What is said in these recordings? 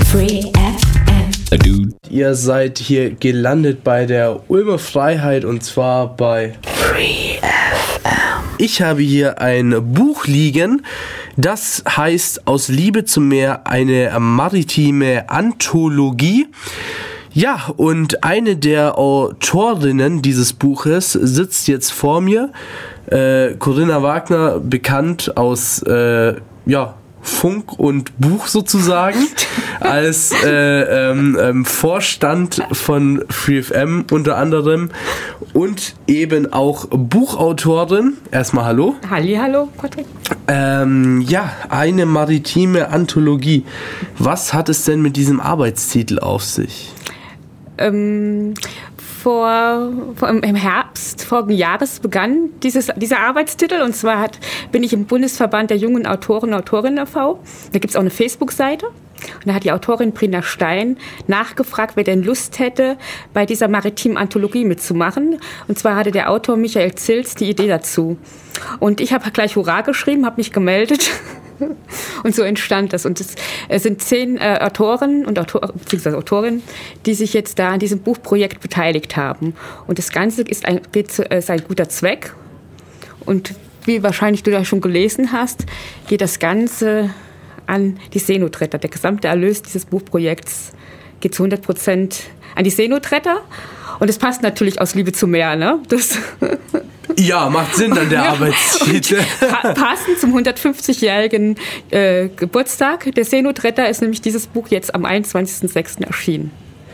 Free FM. Dude. Ihr seid hier gelandet bei der Ulmer Freiheit und zwar bei Free FM. Ich habe hier ein Buch liegen, das heißt Aus Liebe zum Meer, eine maritime Anthologie. Ja, und eine der Autorinnen dieses Buches sitzt jetzt vor mir. Corinna Wagner, bekannt aus Funk und Buch sozusagen, als Vorstand von FreeFM unter anderem und eben auch Buchautorin. Erstmal hallo. Hallo, Patrick. Eine maritime Anthologie. Was hat es denn mit diesem Arbeitstitel auf sich? Im Herbst vorigen Jahres begann dieser Arbeitstitel, und zwar bin ich im Bundesverband der jungen Autoren und Autorinnen e.V. Da gibt es auch eine Facebook-Seite. Und da hat die Autorin Brina Stein nachgefragt, wer denn Lust hätte, bei dieser maritimen Anthologie mitzumachen. Und zwar hatte der Autor Michael Zils die Idee dazu. Und ich habe gleich Hurra geschrieben, habe mich gemeldet. Und so entstand das. Und es sind 10 Autoren und beziehungsweise Autorinnen, die sich jetzt da an diesem Buchprojekt beteiligt haben. Und das Ganze ist ein guter Zweck. Und wie wahrscheinlich du da schon gelesen hast, geht das Ganze an die Seenotretter. Der gesamte Erlös dieses Buchprojekts geht zu 100% an die Seenotretter. Und es passt natürlich aus Liebe zum Meer, ne? Ja, macht Sinn an der Arbeitstitel. Passend zum 150-jährigen Geburtstag der Seenotretter ist nämlich dieses Buch jetzt am 21.06. erschienen.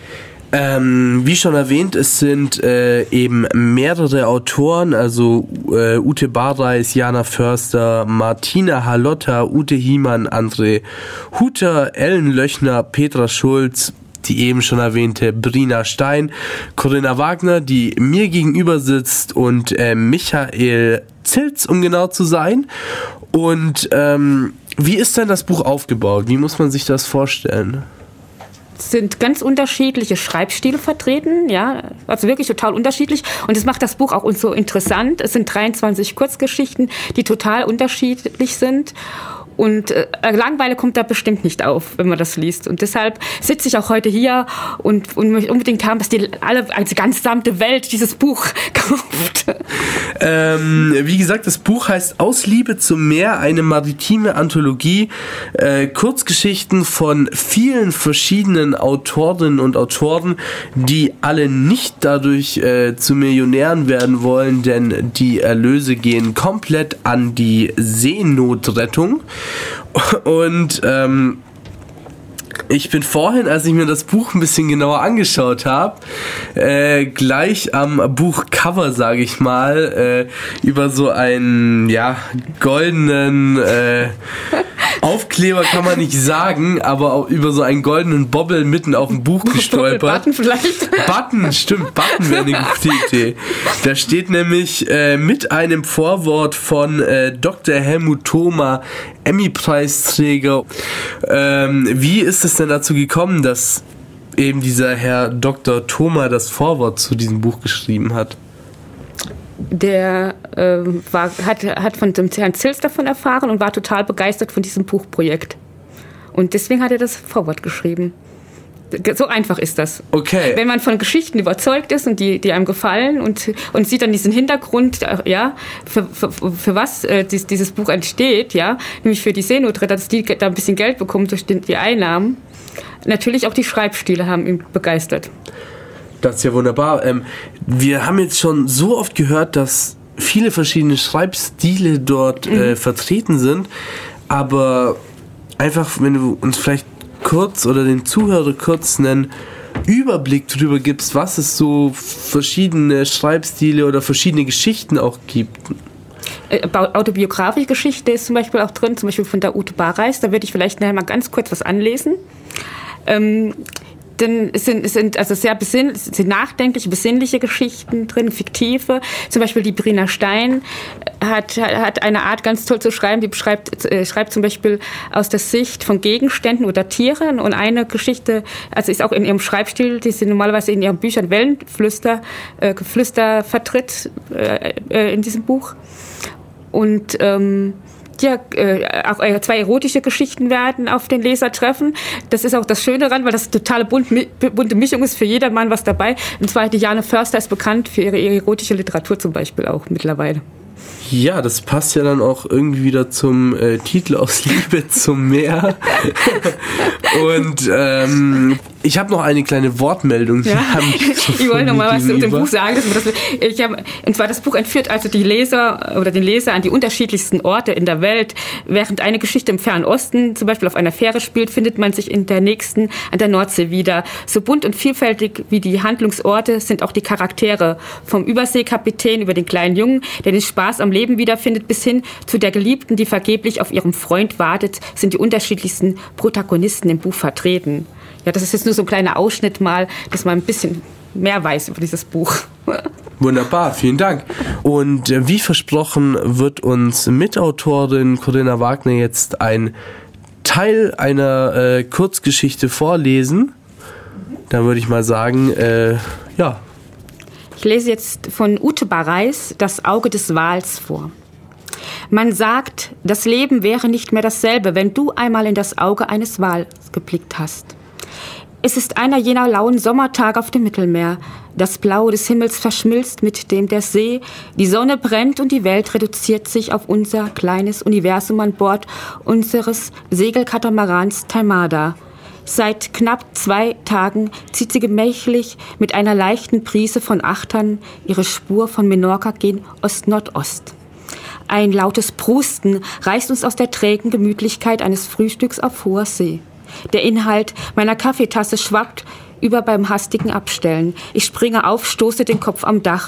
Wie schon erwähnt, es sind eben mehrere Autoren, also Ute Barreis, Jana Förster, Martina Halotta, Ute Hiemann, André Hutter, Ellen Löchner, Petra Schulz, die eben schon erwähnte Brina Stein, Corinna Wagner, die mir gegenüber sitzt, und Michael Zils, um genau zu sein. Und wie ist denn das Buch aufgebaut? Wie muss man sich das vorstellen? Es sind ganz unterschiedliche Schreibstile vertreten, ja, also wirklich total unterschiedlich. Und das macht das Buch auch so interessant. Es sind 23 Kurzgeschichten, die total unterschiedlich sind. Und Langeweile kommt da bestimmt nicht auf, wenn man das liest. Und deshalb sitze ich auch heute hier und möchte unbedingt haben, dass die ganze gesamte Welt dieses Buch kauft. Wie gesagt, das Buch heißt Aus Liebe zum Meer, eine maritime Anthologie. Kurzgeschichten von vielen verschiedenen Autorinnen und Autoren, die alle nicht dadurch zu Millionären werden wollen, denn die Erlöse gehen komplett an die Seenotrettung. Und ich bin vorhin, als ich mir das Buch ein bisschen genauer angeschaut habe, gleich am Buchcover, sage ich mal, über so einen goldenen Aufkleber kann man nicht sagen, aber auch über so einen goldenen Bobbel mitten auf dem Buch gestolpert. Button vielleicht? Button, stimmt, Button wäre eine gute Idee. Da steht nämlich mit einem Vorwort von Dr. Helmut Thoma, Emmy-Preisträger. Wie ist es denn dazu gekommen, dass eben dieser Herr Dr. Thoma das Vorwort zu diesem Buch geschrieben hat? Der hat von dem Herrn Zils davon erfahren und war total begeistert von diesem Buchprojekt. Und deswegen hat er das Vorwort geschrieben. So einfach ist das. Okay. Wenn man von Geschichten überzeugt ist und die einem gefallen und sieht dann diesen Hintergrund, für was dieses Buch entsteht, ja, nämlich für die Seenotretter, dass die da ein bisschen Geld bekommen durch die Einnahmen. Natürlich auch die Schreibstile haben ihn begeistert. Das ist ja wunderbar. Wir haben jetzt schon so oft gehört, dass viele verschiedene Schreibstile dort vertreten sind, aber einfach, wenn du uns vielleicht kurz oder den Zuhörer kurz einen Überblick darüber gibst, was es so verschiedene Schreibstile oder verschiedene Geschichten auch gibt. Autobiografische Geschichte ist zum Beispiel auch drin, zum Beispiel von der Ute Barreis, da würde ich vielleicht nachher mal ganz kurz was anlesen. Denn es sind also sehr sind nachdenkliche, besinnliche Geschichten drin, fiktive. Zum Beispiel die Brina Stein hat eine Art, ganz toll zu schreiben, die schreibt zum Beispiel aus der Sicht von Gegenständen oder Tieren. Und eine Geschichte, also ist auch in ihrem Schreibstil, die sie normalerweise in ihren Büchern Geflüster vertritt in diesem Buch. Und Ja, auch 2 erotische Geschichten werden auf den Leser treffen. Das ist auch das Schöne daran, weil das totale bunte Mischung ist, für jedermann was dabei. Und zwar Diane Förster ist bekannt für ihre erotische Literatur zum Beispiel auch mittlerweile. Ja, das passt ja dann auch irgendwie wieder zum Titel Aus Liebe zum Meer. Und ich habe noch eine kleine Wortmeldung. Ja. Ich wollte noch mal was zu dem Buch sagen. Und zwar das Buch entführt also die Leser oder den Leser an die unterschiedlichsten Orte in der Welt. Während eine Geschichte im Fernen Osten zum Beispiel auf einer Fähre spielt, findet man sich in der nächsten an der Nordsee wieder. So bunt und vielfältig wie die Handlungsorte sind auch die Charaktere. Vom Überseekapitän über den kleinen Jungen, der den Spaß am Leben wiederfindet, bis hin zu der Geliebten, die vergeblich auf ihrem Freund wartet, sind die unterschiedlichsten Protagonisten im Buch vertreten. Ja, das ist jetzt nur so ein kleiner Ausschnitt mal, dass man ein bisschen mehr weiß über dieses Buch. Wunderbar, vielen Dank. Und wie versprochen wird uns Mitautorin Corinna Wagner jetzt ein Teil einer Kurzgeschichte vorlesen. Dann würde ich mal sagen, ja. Ich lese jetzt von Ute Bareis Das Auge des Wals vor. Man sagt, das Leben wäre nicht mehr dasselbe, wenn du einmal in das Auge eines Wals geblickt hast. Es ist einer jener lauen Sommertage auf dem Mittelmeer. Das Blau des Himmels verschmilzt mit dem der See. Die Sonne brennt und die Welt reduziert sich auf unser kleines Universum an Bord unseres Segelkatamarans Taimada. Seit knapp 2 Tagen zieht sie gemächlich mit einer leichten Brise von Achtern ihre Spur von Menorca gen Ost-Nordost. Ein lautes Prusten reißt uns aus der trägen Gemütlichkeit eines Frühstücks auf hoher See. Der Inhalt meiner Kaffeetasse schwappt über beim hastigen Abstellen. Ich springe auf, stoße den Kopf am Dach,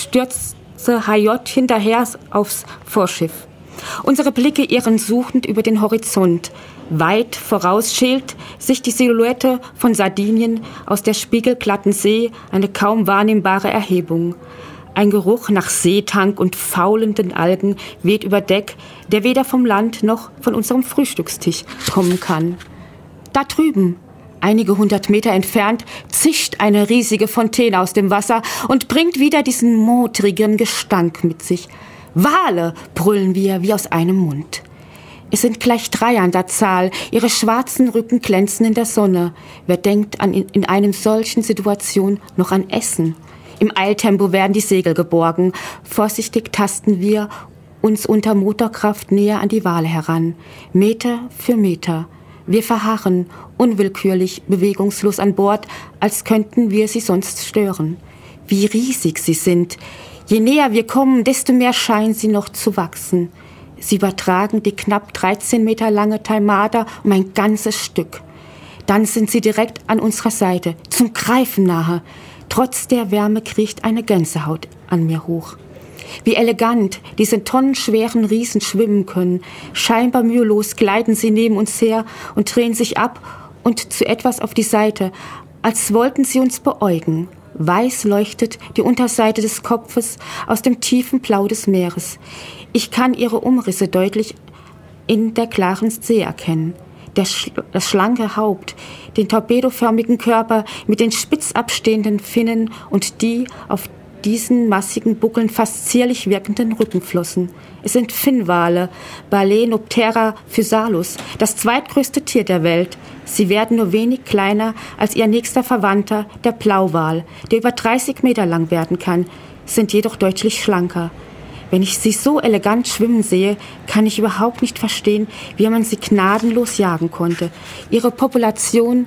stürze HJ hinterher aufs Vorschiff. Unsere Blicke irren suchend über den Horizont. Weit voraus schält sich die Silhouette von Sardinien aus der spiegelglatten See, eine kaum wahrnehmbare Erhebung. Ein Geruch nach Seetank und faulenden Algen weht über Deck, der weder vom Land noch von unserem Frühstückstisch kommen kann. Da drüben, einige 100 Meter entfernt, zischt eine riesige Fontäne aus dem Wasser und bringt wieder diesen modrigen Gestank mit sich. Wale, brüllen wir wie aus einem Mund. Es sind gleich 3 an der Zahl, ihre schwarzen Rücken glänzen in der Sonne. Wer denkt in einem solchen Situation noch an Essen? Im Eiltempo werden die Segel geborgen. Vorsichtig tasten wir uns unter Motorkraft näher an die Wale heran. Meter für Meter. Wir verharren, unwillkürlich, bewegungslos an Bord, als könnten wir sie sonst stören. Wie riesig sie sind. Je näher wir kommen, desto mehr scheinen sie noch zu wachsen. Sie übertragen die knapp 13 Meter lange Taimada um ein ganzes Stück. Dann sind sie direkt an unserer Seite, zum Greifen nahe. Trotz der Wärme kriecht eine Gänsehaut an mir hoch. Wie elegant diese tonnenschweren Riesen schwimmen können. Scheinbar mühelos gleiten sie neben uns her und drehen sich ab und zu etwas auf die Seite, als wollten sie uns beäugen. Weiß leuchtet die Unterseite des Kopfes aus dem tiefen Blau des Meeres. Ich kann ihre Umrisse deutlich in der klaren See erkennen. Das schlanke Haupt, den torpedoförmigen Körper mit den spitz abstehenden Finnen und die auf diesen massigen Buckeln fast zierlich wirkenden Rückenflossen. Es sind Finnwale, Balaenoptera physalus, das zweitgrößte Tier der Welt. Sie werden nur wenig kleiner als ihr nächster Verwandter, der Blauwal, der über 30 Meter lang werden kann, sind jedoch deutlich schlanker. Wenn ich sie so elegant schwimmen sehe, kann ich überhaupt nicht verstehen, wie man sie gnadenlos jagen konnte. Ihre Population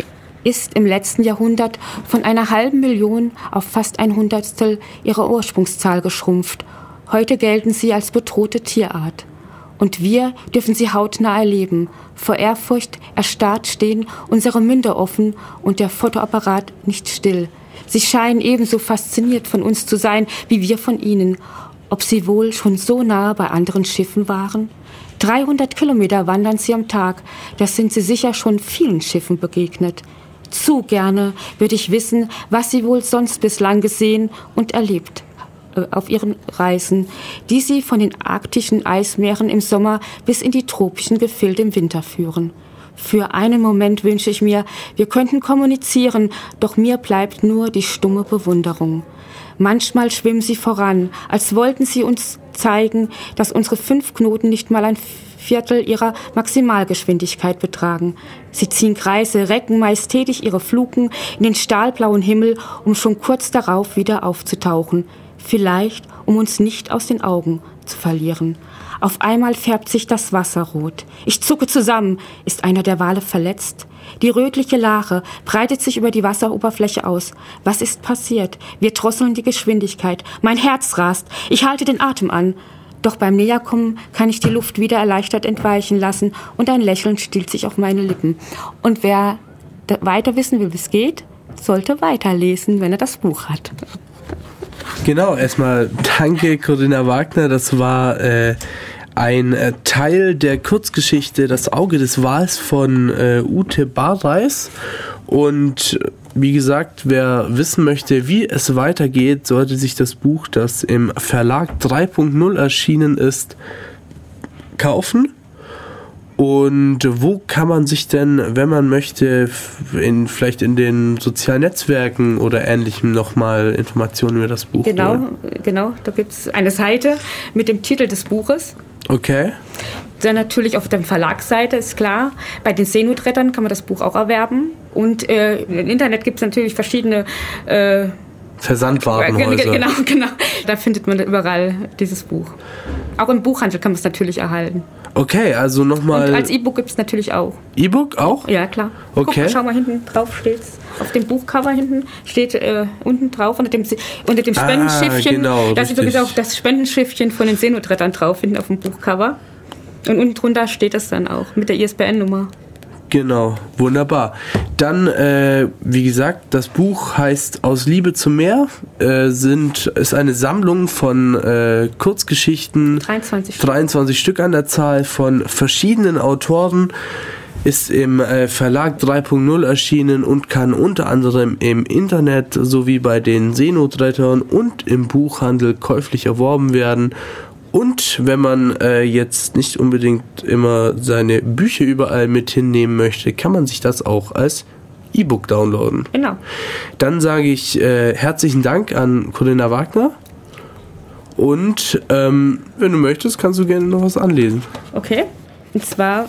ist im letzten Jahrhundert von einer 500.000 auf fast 100stel ihrer Ursprungszahl geschrumpft. Heute gelten sie als bedrohte Tierart. Und wir dürfen sie hautnah erleben. Vor Ehrfurcht erstarrt stehen unsere Münder offen und der Fotoapparat nicht still. Sie scheinen ebenso fasziniert von uns zu sein, wie wir von ihnen. Ob sie wohl schon so nah bei anderen Schiffen waren? 300 Kilometer wandern sie am Tag. Das sind sie sicher schon vielen Schiffen begegnet. Zu gerne würde ich wissen, was sie wohl sonst bislang gesehen und erlebt auf ihren Reisen, die sie von den arktischen Eismeeren im Sommer bis in die tropischen Gefilde im Winter führen. Für einen Moment wünsche ich mir, wir könnten kommunizieren, doch mir bleibt nur die stumme Bewunderung. Manchmal schwimmen sie voran, als wollten sie uns zeigen, dass unsere 5 Knoten nicht mal ein Viertel ihrer Maximalgeschwindigkeit betragen. Sie ziehen Kreise, recken majestätisch ihre Fluken in den stahlblauen Himmel, um schon kurz darauf wieder aufzutauchen. Vielleicht, um uns nicht aus den Augen zu verlieren. Auf einmal färbt sich das Wasser rot. Ich zucke zusammen. Ist einer der Wale verletzt? Die rötliche Lache breitet sich über die Wasseroberfläche aus. Was ist passiert? Wir drosseln die Geschwindigkeit. Mein Herz rast. Ich halte den Atem an. Doch beim Näherkommen kann ich die Luft wieder erleichtert entweichen lassen und ein Lächeln stiehlt sich auf meine Lippen. Und wer weiter wissen will, wie es geht, sollte weiterlesen, wenn er das Buch hat. Genau, erstmal danke Corinna Wagner, das war ein Teil der Kurzgeschichte Das Auge des Wals von Ute Barreis. Und wie gesagt, wer wissen möchte, wie es weitergeht, sollte sich das Buch, das im Verlag 3.0 erschienen ist, kaufen. Und wo kann man sich denn, wenn man möchte, vielleicht in den sozialen Netzwerken oder Ähnlichem nochmal Informationen über das Buch holen? Genau, da gibt es eine Seite mit dem Titel des Buches. Okay. Dann natürlich auf der Verlagsseite, ist klar. Bei den Seenotrettern kann man das Buch auch erwerben. Und im Internet gibt es natürlich verschiedene Versandwarenhäuser. Genau. Da findet man überall dieses Buch. Auch im Buchhandel kann man es natürlich erhalten. Okay, also nochmal... Und als E-Book gibt es natürlich auch. E-Book auch? Ja, klar. Okay. Guck, schau mal, hinten drauf steht's. Auf dem Buchcover hinten steht unten drauf, unter dem Spendenschiffchen. Genau, da ist übrigens auch das Spendenschiffchen von den Seenotrettern drauf, hinten auf dem Buchcover. Und unten drunter steht das dann auch mit der ISBN-Nummer. Genau, wunderbar. Dann, wie gesagt, das Buch heißt Aus Liebe zum Meer, ist eine Sammlung von Kurzgeschichten, 23 Stück an der Zahl von verschiedenen Autoren, ist im Verlag 3.0 erschienen und kann unter anderem im Internet sowie bei den Seenotrettern und im Buchhandel käuflich erworben werden. Und wenn man jetzt nicht unbedingt immer seine Bücher überall mit hinnehmen möchte, kann man sich das auch als E-Book downloaden. Genau. Dann sage ich herzlichen Dank an Corinna Wagner. Und wenn du möchtest, kannst du gerne noch was anlesen. Okay. Und zwar,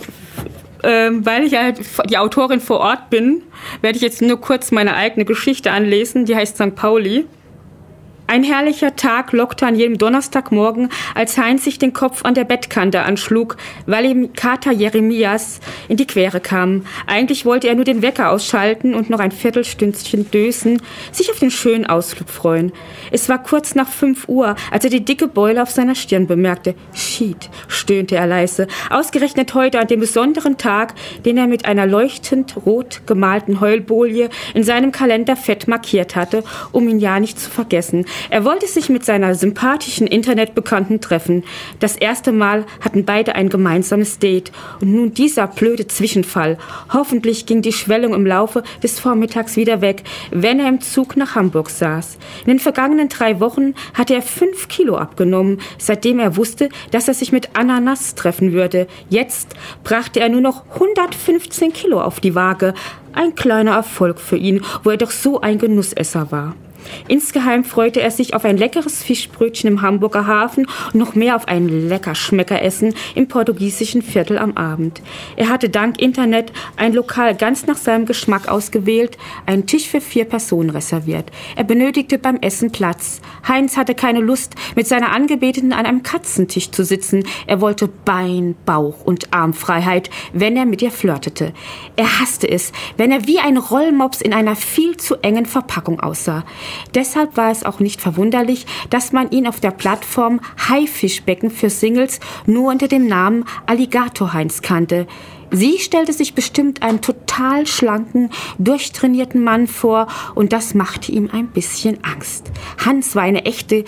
weil ich ja die Autorin vor Ort bin, werde ich jetzt nur kurz meine eigene Geschichte anlesen. Die heißt St. Pauli. Ein herrlicher Tag lockte an jedem Donnerstagmorgen, als Heinz sich den Kopf an der Bettkante anschlug, weil ihm Kater Jeremias in die Quere kam. Eigentlich wollte er nur den Wecker ausschalten und noch ein Viertelstündchen dösen, sich auf den schönen Ausflug freuen. Es war kurz nach 5 Uhr, als er die dicke Beule auf seiner Stirn bemerkte. Schied, stöhnte er leise. Ausgerechnet heute an dem besonderen Tag, den er mit einer leuchtend rot gemalten Heulbolie in seinem Kalender fett markiert hatte, um ihn ja nicht zu vergessen. Er wollte sich mit seiner sympathischen Internetbekannten treffen. Das erste Mal hatten beide ein gemeinsames Date. Und nun dieser blöde Zwischenfall. Hoffentlich ging die Schwellung im Laufe des Vormittags wieder weg, wenn er im Zug nach Hamburg saß. In den vergangenen 3 Wochen hatte er 5 Kilo abgenommen, seitdem er wusste, dass er sich mit Ananas treffen würde. Jetzt brachte er nur noch 115 Kilo auf die Waage. Ein kleiner Erfolg für ihn, wo er doch so ein Genussesser war. Insgeheim freute er sich auf ein leckeres Fischbrötchen im Hamburger Hafen und noch mehr auf ein Leckerschmeckeressen im portugiesischen Viertel am Abend. Er hatte dank Internet ein Lokal ganz nach seinem Geschmack ausgewählt, einen Tisch für 4 Personen reserviert. Er benötigte beim Essen Platz. Heinz hatte keine Lust, mit seiner Angebeteten an einem Katzentisch zu sitzen. Er wollte Bein, Bauch und Armfreiheit, wenn er mit ihr flirtete. Er hasste es, wenn er wie ein Rollmops in einer viel zu engen Verpackung aussah. Deshalb war es auch nicht verwunderlich, dass man ihn auf der Plattform Haifischbecken für Singles nur unter dem Namen Alligator Heinz kannte. Sie stellte sich bestimmt einen total schlanken, durchtrainierten Mann vor und das machte ihm ein bisschen Angst. Heinz war eine echte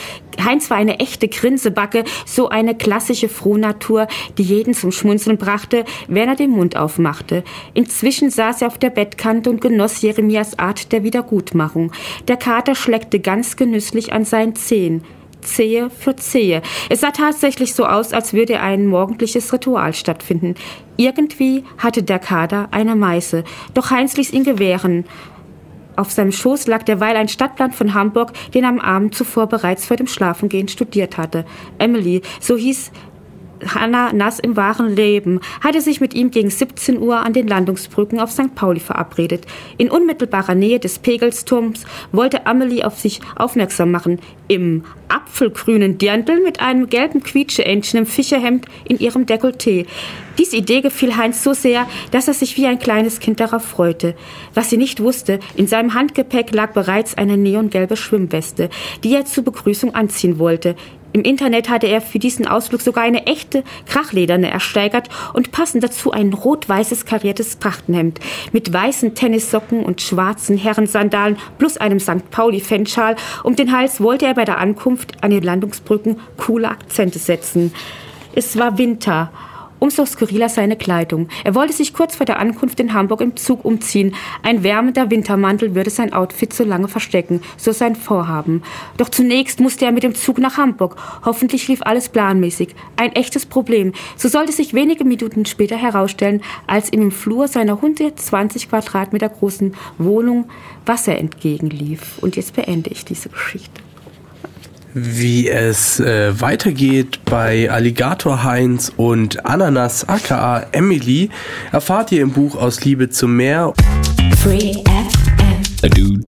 Grinsebacke, so eine klassische Frohnatur, die jeden zum Schmunzeln brachte, wenn er den Mund aufmachte. Inzwischen saß er auf der Bettkante und genoss Jeremias Art der Wiedergutmachung. Der Kater schleckte ganz genüsslich an seinen Zehen. Zehe für Zehe. Es sah tatsächlich so aus, als würde ein morgendliches Ritual stattfinden. Irgendwie hatte der Kater eine Meiße, doch Heinz ließ ihn gewähren. Auf seinem Schoß lag derweil ein Stadtplan von Hamburg, den er am Abend zuvor bereits vor dem Schlafengehen studiert hatte. Emily, so hieß Hannah Nass im wahren Leben, hatte sich mit ihm gegen 17 Uhr an den Landungsbrücken auf St. Pauli verabredet. In unmittelbarer Nähe des Pegelsturms wollte Amelie auf sich aufmerksam machen. Im apfelgrünen Dirndl mit einem gelben Quietscheentchen im Fischerhemd in ihrem Dekolleté. Diese Idee gefiel Heinz so sehr, dass er sich wie ein kleines Kind darauf freute. Was sie nicht wusste, in seinem Handgepäck lag bereits eine neongelbe Schwimmweste, die er zur Begrüßung anziehen wollte. Im Internet hatte er für diesen Ausflug sogar eine echte Krachlederne ersteigert und passend dazu ein rot-weißes kariertes Trachtenhemd mit weißen Tennissocken und schwarzen Herrensandalen plus einem St. Pauli-Fanschal um den Hals wollte er bei der Ankunft an den Landungsbrücken coole Akzente setzen. Es war Winter. Umso skurriler seine Kleidung. Er wollte sich kurz vor der Ankunft in Hamburg im Zug umziehen. Ein wärmender Wintermantel würde sein Outfit so lange verstecken, so sein Vorhaben. Doch zunächst musste er mit dem Zug nach Hamburg. Hoffentlich lief alles planmäßig. Ein echtes Problem. So sollte sich wenige Minuten später herausstellen, als ihm im Flur seiner 120 Quadratmeter großen Wohnung Wasser entgegenlief. Und jetzt beende ich diese Geschichte. Wie es weitergeht bei Alligator Heinz und Ananas aka Emily, erfahrt ihr im Buch Aus Liebe zum Meer. Free FM.